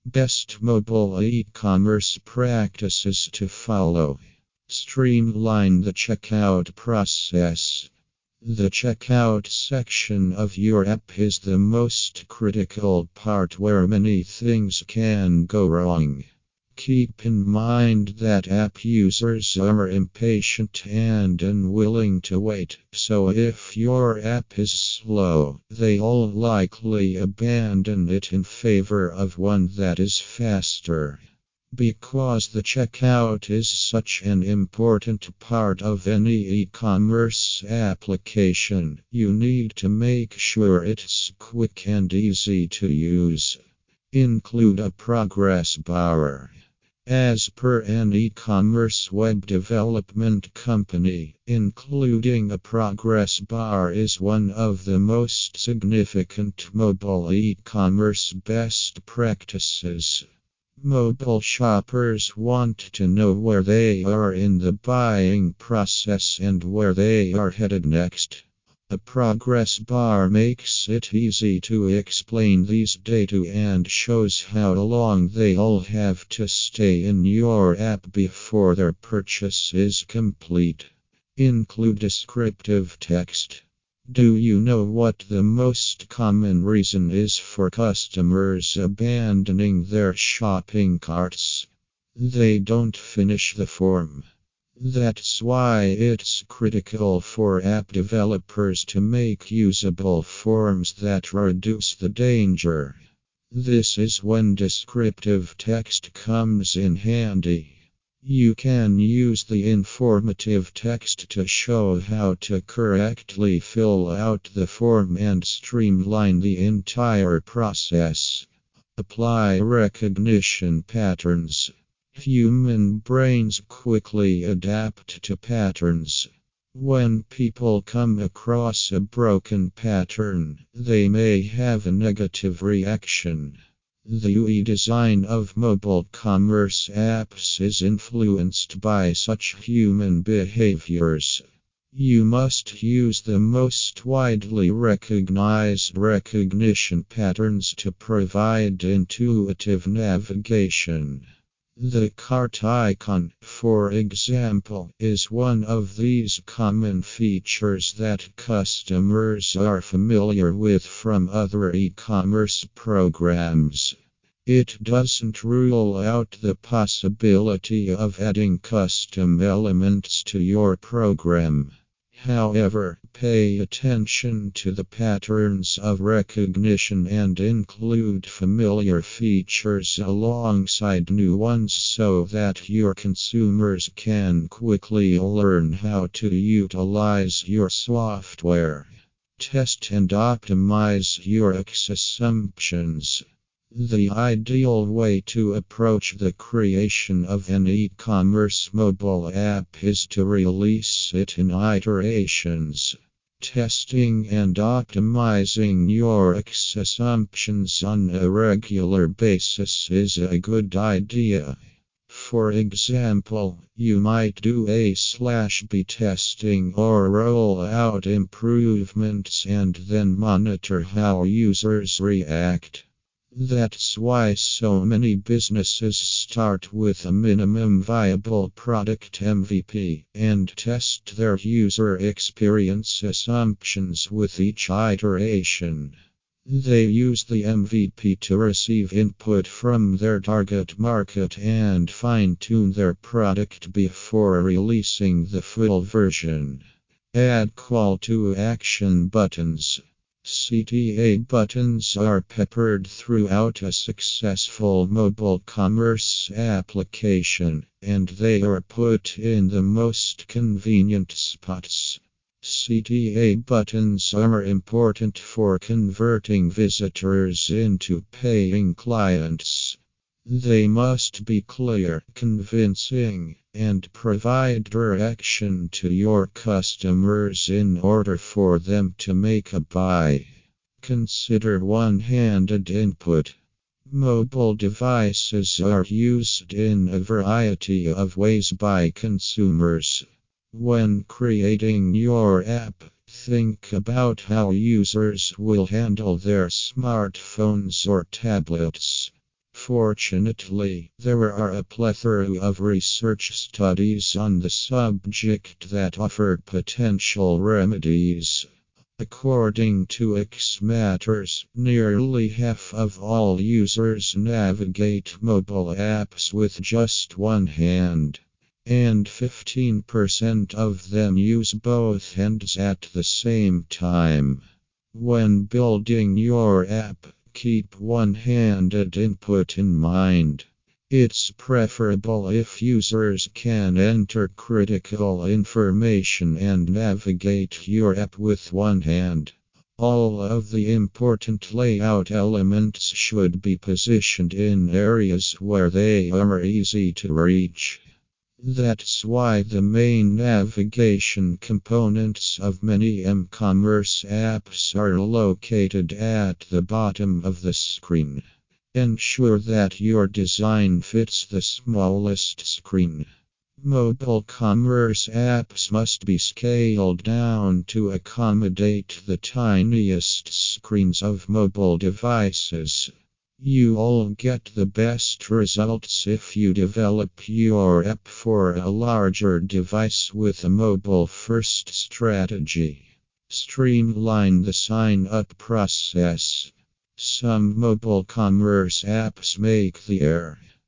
Best mobile e-commerce practices to follow. Streamline the checkout process. The checkout section of your app is the most critical part where many things can go wrong. Keep in mind that app users are impatient and unwilling to wait, so if your app is slow, they'll likely abandon it in favor of one that is faster. Because the checkout is such an important part of any e-commerce application, you need to make sure it's quick and easy to use. Include a progress bar. As per an e-commerce web development company, including a progress bar is one of the most significant mobile e-commerce best practices. Mobile shoppers want to know where they are in the buying process and where they are headed next. A progress bar makes it easy to explain these data and shows how long they'll have to stay in your app before their purchase is complete. Include descriptive text. Do you know what the most common reason is for customers abandoning their shopping carts? They don't finish the form. That's why it's critical for app developers to make usable forms that reduce the danger. This is when descriptive text comes in handy. You can use the informative text to show how to correctly fill out the form and streamline the entire process. Apply recognition patterns. Human brains quickly adapt to patterns. When people come across a broken pattern, they may have a negative reaction. The UI design of mobile commerce apps is influenced by such human behaviors. You must use the most widely recognized recognition patterns to provide intuitive navigation. The cart icon, for example, is one of these common features that customers are familiar with from other e-commerce programs. It doesn't rule out the possibility of adding custom elements to your program. However, pay attention to the patterns of recognition and include familiar features alongside new ones so that your consumers can quickly learn how to utilize your software. Test and optimize your assumptions. The ideal way to approach the creation of an e-commerce mobile app is to release it in iterations. Testing and optimizing your assumptions on a regular basis is a good idea. For example, you might do A/B testing or roll out improvements and then monitor how users react. That's why so many businesses start with a minimum viable product MVP and test their user experience assumptions with each iteration. They use the MVP to receive input from their target market and fine-tune their product before releasing the full version. Add call to action buttons. CTA buttons are peppered throughout a successful mobile commerce application, and they are put in the most convenient spots. CTA buttons are important for converting visitors into paying clients. They must be clear, convincing, and provide direction to your customers in order for them to make a buy. Consider one-handed input. Mobile devices are used in a variety of ways by consumers. When creating your app, think about how users will handle their smartphones or tablets. Fortunately, there are a plethora of research studies on the subject that offer potential remedies. According to Xmatters, nearly half of all users navigate mobile apps with just one hand, and 15% of them use both hands at the same time. When building your app, keep one-handed input in mind. It's preferable if users can enter critical information and navigate your app with one hand. All of the important layout elements should be positioned in areas where they are easy to reach. That's why the main navigation components of many e-commerce apps are located at the bottom of the screen. Ensure that your design fits the smallest screen. Mobile commerce apps must be scaled down to accommodate the tiniest screens of mobile devices. You'll get the best results if you develop your app for a larger device with a mobile-first strategy. Streamline the sign-up process. Some mobile commerce apps make the error